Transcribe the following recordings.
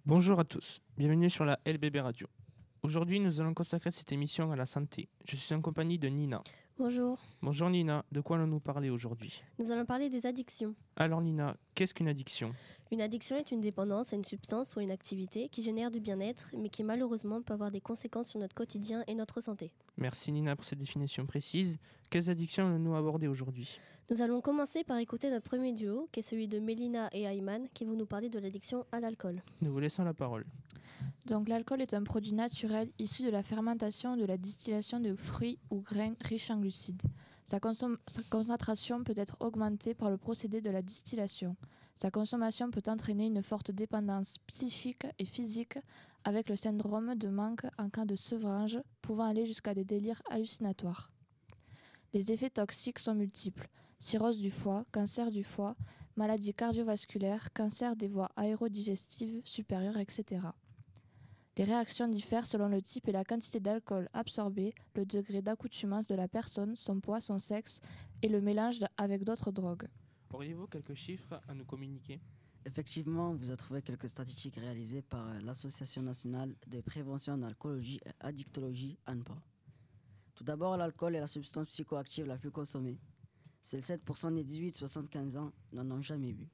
Bonjour à tous, bienvenue sur la LBB Radio. Aujourd'hui, nous allons consacrer cette émission à la santé. Je suis en compagnie de Nina. Bonjour. Bonjour Nina, de quoi allons-nous parler aujourd'hui ? Nous allons parler des addictions. Alors Nina, qu'est-ce qu'une addiction ? Une addiction est une dépendance à une substance ou à une activité qui génère du bien-être, mais qui malheureusement peut avoir des conséquences sur notre quotidien et notre santé. Merci Nina pour cette définition précise. Quelles addictions allons-nous aborder aujourd'hui ? Nous allons commencer par écouter notre premier duo, qui est celui de Mélina et Ayman, qui vont nous parler de l'addiction à l'alcool. Nous vous laissons la parole. Donc l'alcool est un produit naturel issu de la fermentation ou de la distillation de fruits ou grains riches en glucides. Sa concentration peut être augmentée par le procédé de la distillation. Sa consommation peut entraîner une forte dépendance psychique et physique avec le syndrome de manque en cas de sevrage, pouvant aller jusqu'à des délires hallucinatoires. Les effets toxiques sont multiples. Cirrhose du foie, cancer du foie, maladies cardiovasculaires, cancer des voies aérodigestives supérieures, etc. Les réactions diffèrent selon le type et la quantité d'alcool absorbé, le degré d'accoutumance de la personne, son poids, son sexe et le mélange avec d'autres drogues. Auriez-vous quelques chiffres à nous communiquer ? Effectivement, vous avez trouvé quelques statistiques réalisées par l'Association nationale de prévention d'alcoolologie et addictologie, ANPA. Tout d'abord, l'alcool est la substance psychoactive la plus consommée. Seuls 7% des 18-75 ans n'en ont jamais bu.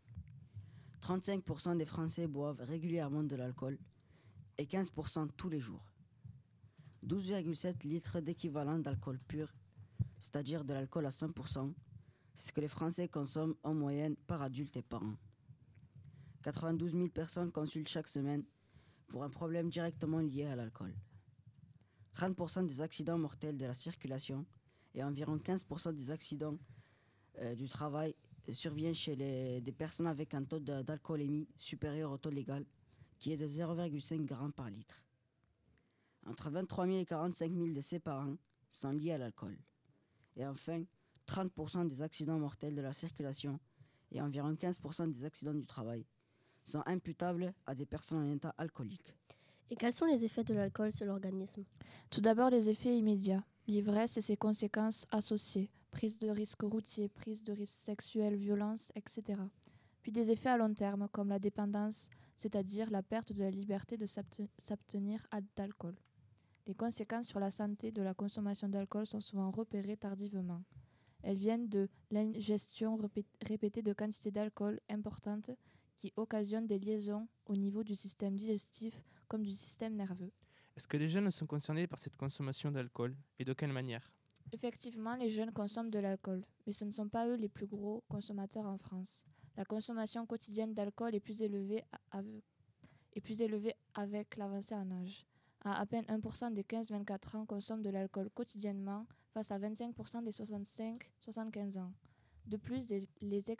35% des Français boivent régulièrement de l'alcool et 15% tous les jours. 12,7 litres d'équivalent d'alcool pur, c'est-à-dire de l'alcool à 100%, c'est ce que les Français consomment en moyenne par adulte et par an. 92 000 personnes consultent chaque semaine pour un problème directement lié à l'alcool. 30% des accidents mortels de la circulation et environ 15% des accidents du travail surviennent chez des personnes avec un taux d'alcoolémie supérieur au taux légal, qui est de 0,5 g par litre. Entre 23 000 et 45 000 décès par an sont liés à l'alcool. Et enfin, 30% des accidents mortels de la circulation et environ 15% des accidents du travail sont imputables à des personnes en état alcoolique. Et quels sont les effets de l'alcool sur l'organisme ? Tout d'abord, les effets immédiats. L'ivresse et ses conséquences associées. Prise de risques routiers, prise de risques sexuels, violences, etc. Puis des effets à long terme, comme la dépendance, c'est-à-dire la perte de la liberté de s'abstenir d'alcool. Les conséquences sur la santé de la consommation d'alcool sont souvent repérées tardivement. Elles viennent de l'ingestion répétée de quantités d'alcool importantes qui occasionnent des liaisons au niveau du système digestif comme du système nerveux. Est-ce que les jeunes sont concernés par cette consommation d'alcool et de quelle manière ? Effectivement, les jeunes consomment de l'alcool, mais ce ne sont pas eux les plus gros consommateurs en France. La consommation quotidienne d'alcool est plus élevée avec l'avancée en âge. À peine 1% des 15-24 ans consomment de l'alcool quotidiennement face à 25% des 65-75 ans. De plus, les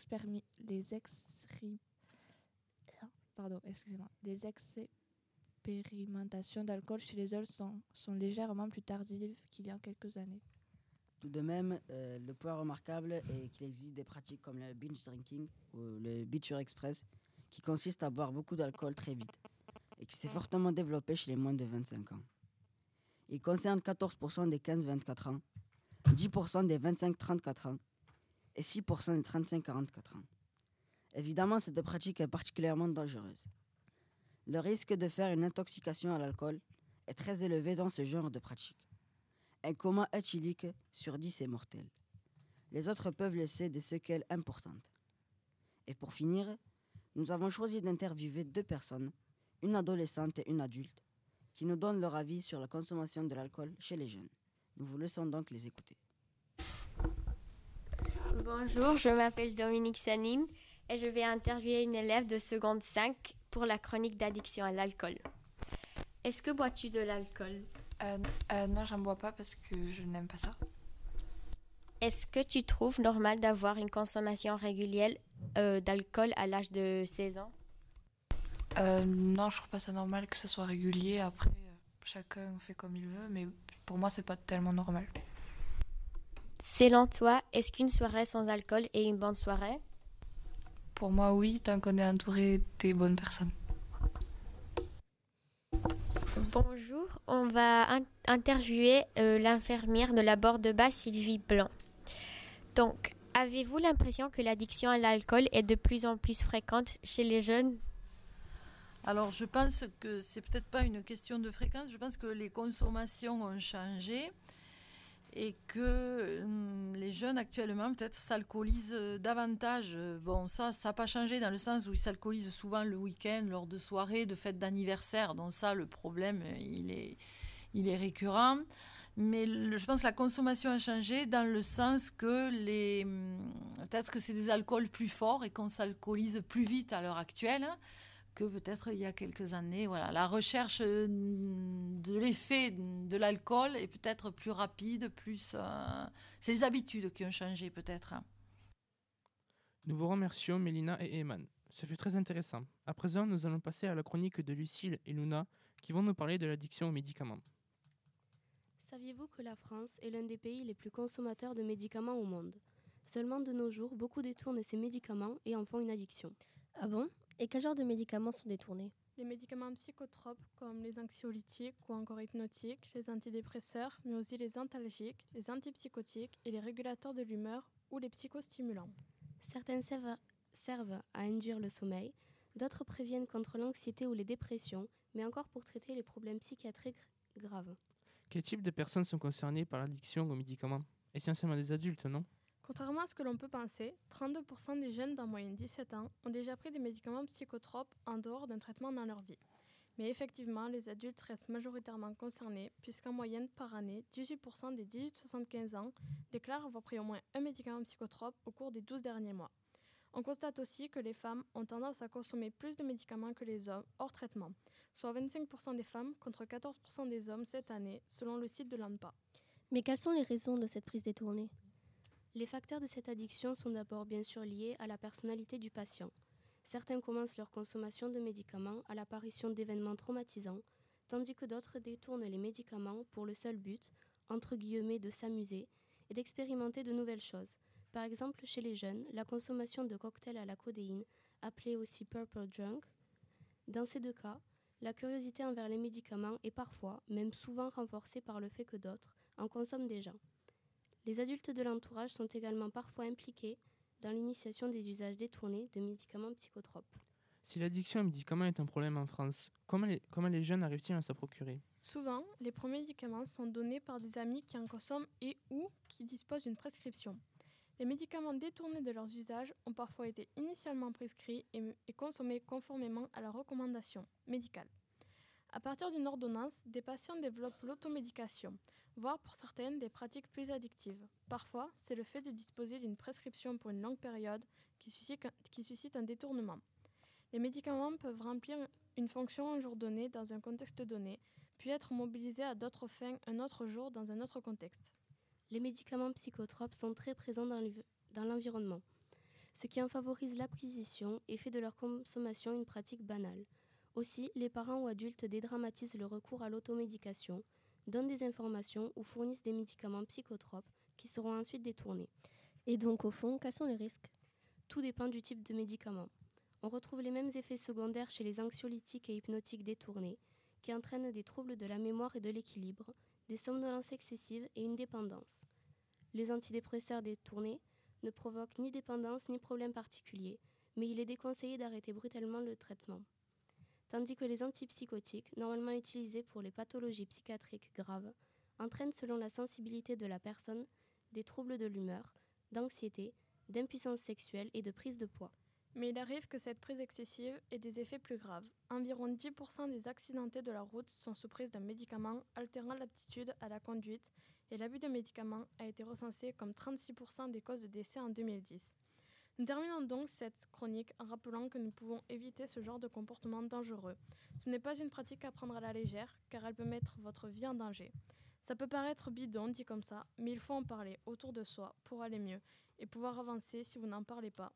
expérimentations d'alcool chez les adultes sont légèrement plus tardives qu'il y a quelques années. Tout de même, le point remarquable est qu'il existe des pratiques comme le binge drinking ou le biture express qui consiste à boire beaucoup d'alcool très vite et qui s'est fortement développé chez les moins de 25 ans. Il concerne 14% des 15-24 ans, 10% des 25-34 ans et 6% des 35-44 ans. Évidemment, cette pratique est particulièrement dangereuse. Le risque de faire une intoxication à l'alcool est très élevé dans ce genre de pratique. Un coma éthylique sur 10 est mortel. Les autres peuvent laisser des séquelles importantes. Et pour finir, nous avons choisi d'interviewer 2 personnes, une adolescente et une adulte, qui nous donnent leur avis sur la consommation de l'alcool chez les jeunes. Nous vous laissons donc les écouter. Bonjour, je m'appelle Dominique Sanine et je vais interviewer une élève de seconde 5 pour la chronique d'addiction à l'alcool. Est-ce que bois-tu de l'alcool ? Non, j'en bois pas parce que je n'aime pas ça. Est-ce que tu trouves normal d'avoir une consommation régulière d'alcool à l'âge de 16 ans ? Non, je trouve pas ça normal que ce soit régulier. Après, chacun fait comme il veut, mais pour moi, c'est pas tellement normal. Selon toi, est-ce qu'une soirée sans alcool est une bonne soirée ? Pour moi, oui, tant qu'on est entouré des bonnes personnes. Bonjour, on va interviewer l'infirmière de la Borde-Bas, Sylvie Blanc. Donc, avez-vous l'impression que l'addiction à l'alcool est de plus en plus fréquente chez les jeunes ? Alors, je pense que c'est peut-être pas une question de fréquence. Je pense que les consommations ont changé et que les jeunes actuellement peut-être s'alcoolisent davantage. Bon, ça n'a pas changé dans le sens où ils s'alcoolisent souvent le week-end, lors de soirées, de fêtes d'anniversaire. Donc ça, le problème, il est récurrent. Mais je pense que la consommation a changé dans le sens que peut-être que c'est des alcools plus forts et qu'on s'alcoolise plus vite à l'heure actuelle que peut-être il y a quelques années. Voilà, la recherche de l'effet de l'alcool est peut-être plus rapide, c'est les habitudes qui ont changé peut-être. Nous vous remercions, Mélina et Eman. Ce fut très intéressant. À présent, nous allons passer à la chronique de Lucille et Luna qui vont nous parler de l'addiction aux médicaments. Saviez-vous que la France est l'un des pays les plus consommateurs de médicaments au monde ? Seulement de nos jours, beaucoup détournent ces médicaments et en font une addiction. Ah bon ? Et quel genre de médicaments sont détournés ? Les médicaments psychotropes comme les anxiolytiques ou encore hypnotiques, les antidépresseurs, mais aussi les antalgiques, les antipsychotiques et les régulateurs de l'humeur ou les psychostimulants. Certains servent à induire le sommeil, d'autres préviennent contre l'anxiété ou les dépressions, mais encore pour traiter les problèmes psychiatriques graves. Quel type de personnes sont concernées par l'addiction aux médicaments ? Essentiellement des adultes, non ? Contrairement à ce que l'on peut penser, 32% des jeunes d'en moyenne 17 ans ont déjà pris des médicaments psychotropes en dehors d'un traitement dans leur vie. Mais effectivement, les adultes restent majoritairement concernés, puisqu'en moyenne par année, 18% des 18-75 ans déclarent avoir pris au moins un médicament psychotrope au cours des 12 derniers mois. On constate aussi que les femmes ont tendance à consommer plus de médicaments que les hommes hors traitement, soit 25% des femmes contre 14% des hommes cette année, selon le site de l'ANPA. Mais quelles sont les raisons de cette prise détournée ? Les facteurs de cette addiction sont d'abord bien sûr liés à la personnalité du patient. Certains commencent leur consommation de médicaments à l'apparition d'événements traumatisants, tandis que d'autres détournent les médicaments pour le seul but, entre guillemets, de s'amuser et d'expérimenter de nouvelles choses. Par exemple, chez les jeunes, la consommation de cocktails à la codéine, appelés aussi purple drunk. Dans ces deux cas, la curiosité envers les médicaments est parfois, même souvent renforcée par le fait que d'autres en consomment déjà. Les adultes de l'entourage sont également parfois impliqués dans l'initiation des usages détournés de médicaments psychotropes. Si l'addiction aux médicaments est un problème en France, comment les jeunes arrivent-ils à s'en procurer ? Souvent, les premiers médicaments sont donnés par des amis qui en consomment et ou qui disposent d'une prescription. Les médicaments détournés de leurs usages ont parfois été initialement prescrits et consommés conformément à leurs recommandations médicales. À partir d'une ordonnance, des patients développent l'automédication, voire pour certaines des pratiques plus addictives. Parfois, c'est le fait de disposer d'une prescription pour une longue période qui suscite un détournement. Les médicaments peuvent remplir une fonction un jour donné dans un contexte donné, puis être mobilisés à d'autres fins un autre jour dans un autre contexte. Les médicaments psychotropes sont très présents dans l'environnement, ce qui en favorise l'acquisition et fait de leur consommation une pratique banale. Aussi, les parents ou adultes dédramatisent le recours à l'automédication, donnent des informations ou fournissent des médicaments psychotropes qui seront ensuite détournés. Et donc, au fond, quels sont les risques ? Tout dépend du type de médicament. On retrouve les mêmes effets secondaires chez les anxiolytiques et hypnotiques détournés, qui entraînent des troubles de la mémoire et de l'équilibre, des somnolences excessives et une dépendance. Les antidépresseurs détournés ne provoquent ni dépendance ni problème particulier, mais il est déconseillé d'arrêter brutalement le traitement. Tandis que les antipsychotiques, normalement utilisés pour les pathologies psychiatriques graves, entraînent selon la sensibilité de la personne des troubles de l'humeur, d'anxiété, d'impuissance sexuelle et de prise de poids. Mais il arrive que cette prise excessive ait des effets plus graves. Environ 10% des accidentés de la route sont sous prise d'un médicament altérant l'aptitude à la conduite et l'abus de médicaments a été recensé comme 36% des causes de décès en 2010. Nous terminons donc cette chronique en rappelant que nous pouvons éviter ce genre de comportement dangereux. Ce n'est pas une pratique à prendre à la légère car elle peut mettre votre vie en danger. Ça peut paraître bidon dit comme ça, mais il faut en parler autour de soi pour aller mieux et pouvoir avancer. Si vous n'en parlez pas,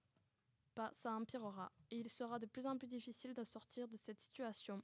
ça empirera et il sera de plus en plus difficile de sortir de cette situation.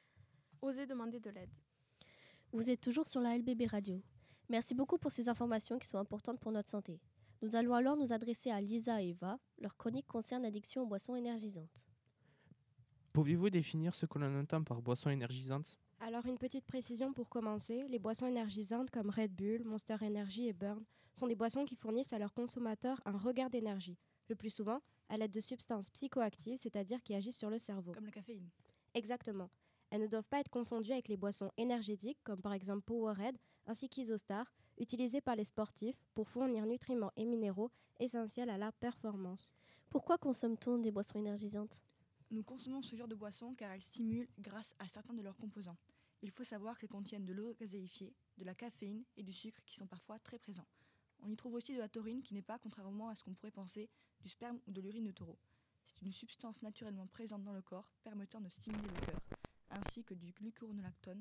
Osez demander de l'aide. Vous êtes toujours sur la LBB Radio. Merci beaucoup pour ces informations qui sont importantes pour notre santé. Nous allons alors nous adresser à Lisa et Eva. Leur chronique concerne l'addiction aux boissons énergisantes. Pouvez-vous définir ce que l'on entend par boisson énergisante ? Alors une petite précision pour commencer, les boissons énergisantes comme Red Bull, Monster Energy et Burn sont des boissons qui fournissent à leurs consommateurs un regain d'énergie, le plus souvent à l'aide de substances psychoactives, c'est-à-dire qui agissent sur le cerveau. Comme la caféine. Exactement. Elles ne doivent pas être confondues avec les boissons énergétiques, comme par exemple Powerade, ainsi qu'Isostar, utilisées par les sportifs pour fournir nutriments et minéraux essentiels à la performance. Pourquoi consomme-t-on des boissons énergisantes ? Nous consommons ce genre de boissons car elles stimulent grâce à certains de leurs composants. Il faut savoir qu'elles contiennent de l'eau gazéifiée, de la caféine et du sucre qui sont parfois très présents. On y trouve aussi de la taurine qui n'est pas, contrairement à ce qu'on pourrait penser, du sperme ou de l'urine de taureau. C'est une substance naturellement présente dans le corps permettant de stimuler le cœur, ainsi que du glucuronolactone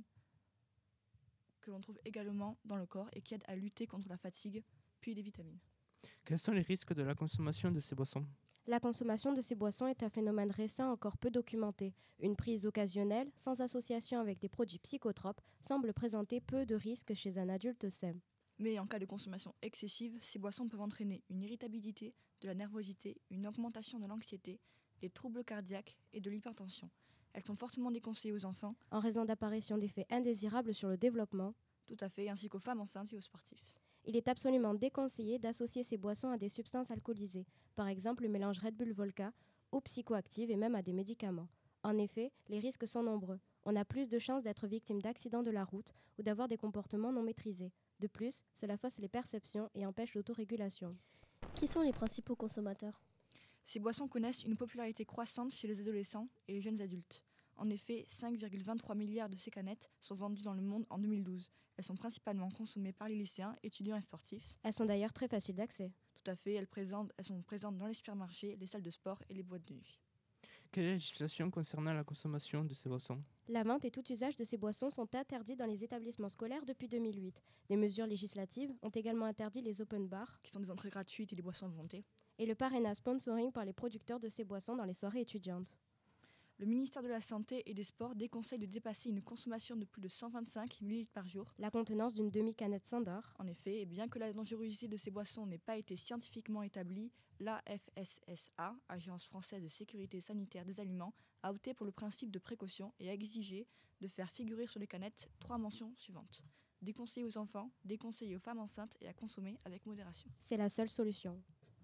que l'on trouve également dans le corps et qui aide à lutter contre la fatigue, puis des vitamines. Quels sont les risques de la consommation de ces boissons ? La consommation de ces boissons est un phénomène récent encore peu documenté. Une prise occasionnelle, sans association avec des produits psychotropes, semble présenter peu de risques chez un adulte sain. Mais en cas de consommation excessive, ces boissons peuvent entraîner une irritabilité, de la nervosité, une augmentation de l'anxiété, des troubles cardiaques et de l'hypertension. Elles sont fortement déconseillées aux enfants, en raison d'apparition d'effets indésirables sur le développement, tout à fait, ainsi qu'aux femmes enceintes et aux sportifs. Il est absolument déconseillé d'associer ces boissons à des substances alcoolisées, par exemple le mélange Red Bull Vodka, ou psychoactives et même à des médicaments. En effet, les risques sont nombreux. On a plus de chances d'être victime d'accidents de la route ou d'avoir des comportements non maîtrisés. De plus, cela fausse les perceptions et empêche l'autorégulation. Qui sont les principaux consommateurs ? Ces boissons connaissent une popularité croissante chez les adolescents et les jeunes adultes. En effet, 5,23 milliards de ces canettes sont vendues dans le monde en 2012. Elles sont principalement consommées par les lycéens, étudiants et sportifs. Elles sont d'ailleurs très faciles d'accès. Tout à fait, elles sont présentes dans les supermarchés, les salles de sport et les boîtes de nuit. Quelle est la législation concernant la consommation de ces boissons ? La vente et tout usage de ces boissons sont interdits dans les établissements scolaires depuis 2008. Des mesures législatives ont également interdit les open bars, qui sont des entrées gratuites et des boissons à volonté, et le parrainage sponsoring par les producteurs de ces boissons dans les soirées étudiantes. Le ministère de la Santé et des Sports déconseille de dépasser une consommation de plus de 125 ml par jour. La contenance d'une demi-canette standard. En effet, et bien que la dangerosité de ces boissons n'ait pas été scientifiquement établie, l'AFSSA, Agence française de sécurité sanitaire des aliments, a opté pour le principe de précaution et a exigé de faire figurer sur les canettes 3 mentions suivantes. Déconseillé aux enfants, déconseillé aux femmes enceintes et à consommer avec modération. C'est la seule solution.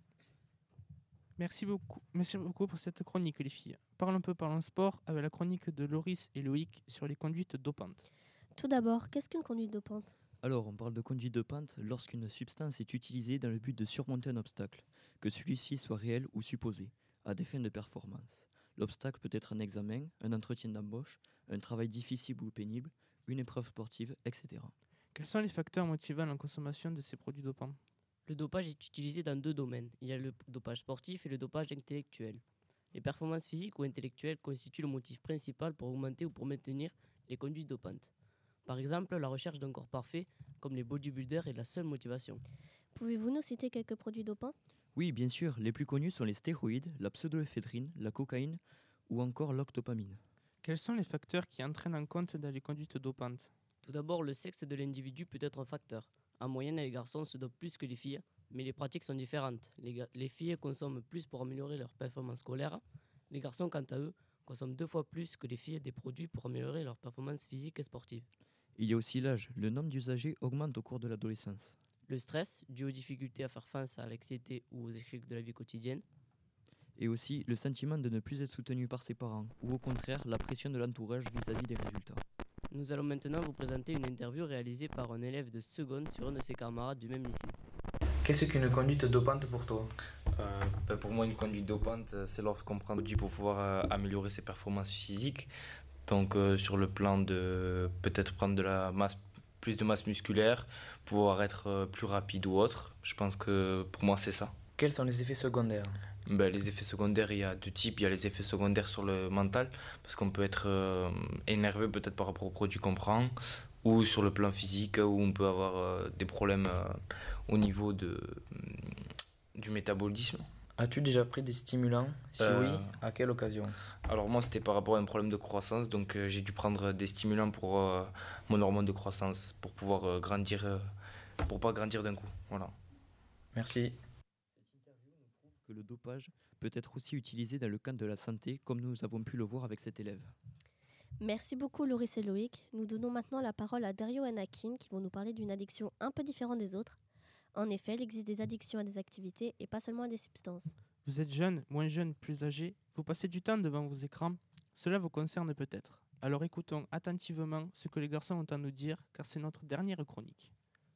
Merci beaucoup pour cette chronique, les filles. Parlons sport avec la chronique de Loris et Loïc sur les conduites dopantes. Tout d'abord, qu'est-ce qu'une conduite dopante ? Alors, on parle de conduite dopante lorsqu'une substance est utilisée dans le but de surmonter un obstacle, que celui-ci soit réel ou supposé, à des fins de performance. L'obstacle peut être un examen, un entretien d'embauche, un travail difficile ou pénible, une épreuve sportive, etc. Quels sont les facteurs motivant la consommation de ces produits dopants ? Le dopage est utilisé dans 2 domaines. Il y a le dopage sportif et le dopage intellectuel. Les performances physiques ou intellectuelles constituent le motif principal pour augmenter ou pour maintenir les conduites dopantes. Par exemple, la recherche d'un corps parfait, comme les bodybuilders, est la seule motivation. Pouvez-vous nous citer quelques produits dopants ? Oui, bien sûr. Les plus connus sont les stéroïdes, la pseudoéphédrine, la cocaïne ou encore l'octopamine. Quels sont les facteurs qui entraînent en compte dans les conduites dopantes ? Tout d'abord, le sexe de l'individu peut être un facteur. En moyenne, les garçons se dopent plus que les filles, mais les pratiques sont différentes. Les filles consomment plus pour améliorer leur performance scolaire. Les garçons, quant à eux, consomment 2 fois plus que les filles des produits pour améliorer leur performance physique et sportive. Il y a aussi l'âge. Le nombre d'usagers augmente au cours de l'adolescence. Le stress, dû aux difficultés à faire face à l'anxiété ou aux échecs de la vie quotidienne. Et aussi le sentiment de ne plus être soutenu par ses parents, ou au contraire la pression de l'entourage vis-à-vis des résultats. Nous allons maintenant vous présenter une interview réalisée par un élève de seconde sur un de ses camarades du même lycée. Qu'est-ce qu'une conduite dopante pour toi ? Pour moi, une conduite dopante, c'est lorsqu'on prend des produits pour pouvoir améliorer ses performances physiques. Donc sur le plan de peut-être prendre plus de masse musculaire, pouvoir être plus rapide ou autre. Je pense que pour moi, c'est ça. Quels sont les effets secondaires ? Les effets secondaires, il y a 2 types. Il y a les effets secondaires sur le mental, parce qu'on peut être énervé peut-être par rapport aux produits qu'on prend, ou sur le plan physique, où on peut avoir des problèmes au niveau du métabolisme. As-tu déjà pris des stimulants ? Si oui, à quelle occasion ? Alors moi, c'était par rapport à un problème de croissance, donc j'ai dû prendre des stimulants pour mon hormone de croissance, pour pouvoir grandir, pour pas grandir d'un coup. Voilà. Merci. Que le dopage peut être aussi utilisé dans le cadre de la santé, comme nous avons pu le voir avec cet élève. Merci beaucoup Loris et Loïc. Nous donnons maintenant la parole à Dario et Anakin qui vont nous parler d'une addiction un peu différente des autres. En effet, il existe des addictions à des activités et pas seulement à des substances. Vous êtes jeune, moins jeune, plus âgé, vous passez du temps devant vos écrans. Cela vous concerne peut-être. Alors écoutons attentivement ce que les garçons ont à nous dire, car c'est notre dernière chronique.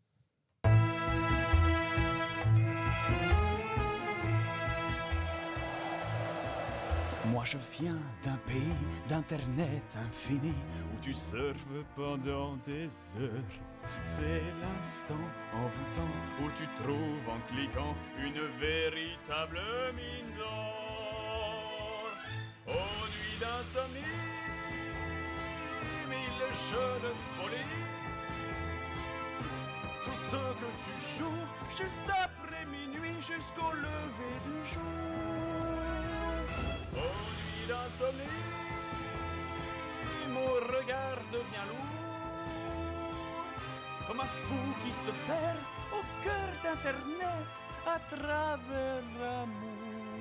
Moi je viens d'un pays d'internet infini où tu surfes pendant des heures. C'est l'instant envoûtant où tu trouves en cliquant une véritable mine d'or. Aux nuits d'insomnie, mille jeux de folie, tout ce que tu joues juste après minuit jusqu'au lever du jour. Aux nuits d'insomnie, mon regard devient lourd, comme un fou qui se perd au cœur d'Internet à travers l'amour.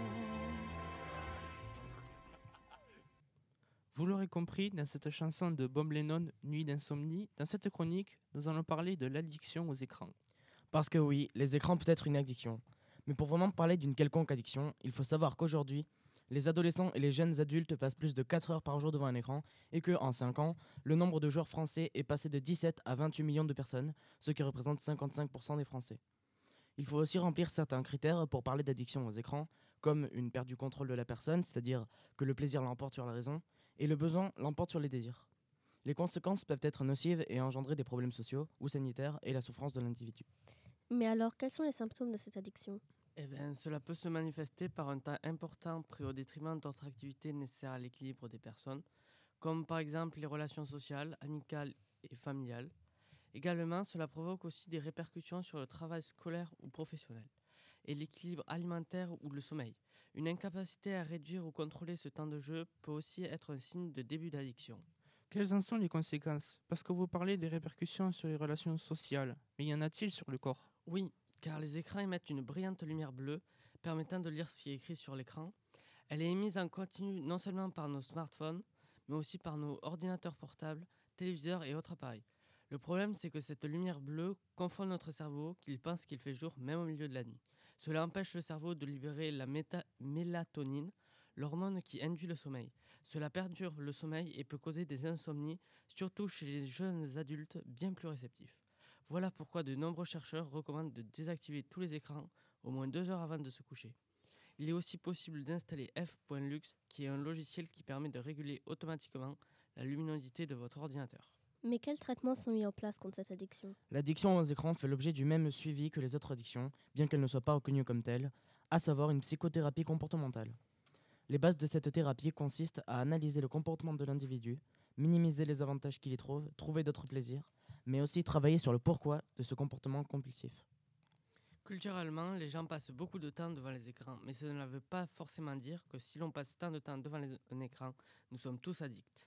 Vous l'aurez compris, dans cette chanson de Bob Lennon, Nuit d'insomnie, dans cette chronique, nous allons parler de l'addiction aux écrans. Parce que oui, les écrans peuvent être une addiction. Mais pour vraiment parler d'une quelconque addiction, il faut savoir qu'aujourd'hui, les adolescents et les jeunes adultes passent plus de 4 heures par jour devant un écran et qu'en 5 ans, le nombre de joueurs français est passé de 17 à 28 millions de personnes, ce qui représente 55% des Français. Il faut aussi remplir certains critères pour parler d'addiction aux écrans, comme une perte du contrôle de la personne, c'est-à-dire que le plaisir l'emporte sur la raison, et le besoin l'emporte sur les désirs. Les conséquences peuvent être nocives et engendrer des problèmes sociaux ou sanitaires et la souffrance de l'individu. Mais alors, quels sont les symptômes de cette addiction ? Cela peut se manifester par un temps important pris au détriment d'autres activités nécessaires à l'équilibre des personnes, comme par exemple les relations sociales, amicales et familiales. Également, cela provoque aussi des répercussions sur le travail scolaire ou professionnel, et l'équilibre alimentaire ou le sommeil. Une incapacité à réduire ou contrôler ce temps de jeu peut aussi être un signe de début d'addiction. Quelles en sont les conséquences ? Parce que vous parlez des répercussions sur les relations sociales, mais y en a-t-il sur le corps ? Oui, car les écrans émettent une brillante lumière bleue permettant de lire ce qui est écrit sur l'écran. Elle est émise en continu non seulement par nos smartphones, mais aussi par nos ordinateurs portables, téléviseurs et autres appareils. Le problème, c'est que cette lumière bleue confond notre cerveau qu'il pense qu'il fait jour même au milieu de la nuit. Cela empêche le cerveau de libérer la mélatonine, l'hormone qui induit le sommeil. Cela perturbe le sommeil et peut causer des insomnies, surtout chez les jeunes adultes bien plus réceptifs. Voilà pourquoi de nombreux chercheurs recommandent de désactiver tous les écrans au moins 2 heures avant de se coucher. Il est aussi possible d'installer f.lux, qui est un logiciel qui permet de réguler automatiquement la luminosité de votre ordinateur. Mais quels traitements sont mis en place contre cette addiction ? L'addiction aux écrans fait l'objet du même suivi que les autres addictions, bien qu'elle ne soit pas reconnue comme telle, à savoir une psychothérapie comportementale. Les bases de cette thérapie consistent à analyser le comportement de l'individu, minimiser les avantages qu'il y trouve, trouver d'autres plaisirs, mais aussi travailler sur le pourquoi de ce comportement compulsif. Culturellement, les gens passent beaucoup de temps devant les écrans, mais cela ne veut pas forcément dire que si l'on passe tant de temps devant un écran, nous sommes tous addicts.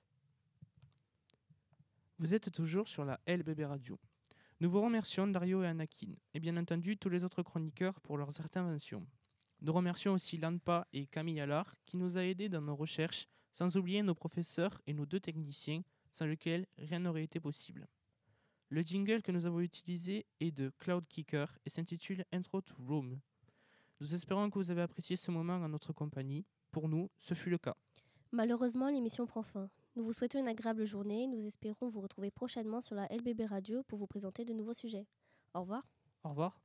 Vous êtes toujours sur la LBB Radio. Nous vous remercions Dario et Anakin, et bien entendu tous les autres chroniqueurs pour leurs interventions. Nous remercions aussi Lanpa et Camille Allard qui nous a aidés dans nos recherches, sans oublier nos professeurs et nos 2 techniciens, sans lesquels rien n'aurait été possible. Le jingle que nous avons utilisé est de Cloud Kicker et s'intitule Intro to Room. Nous espérons que vous avez apprécié ce moment en notre compagnie. Pour nous, ce fut le cas. Malheureusement, l'émission prend fin. Nous vous souhaitons une agréable journée. Nous espérons vous retrouver prochainement sur la LBB Radio pour vous présenter de nouveaux sujets. Au revoir. Au revoir.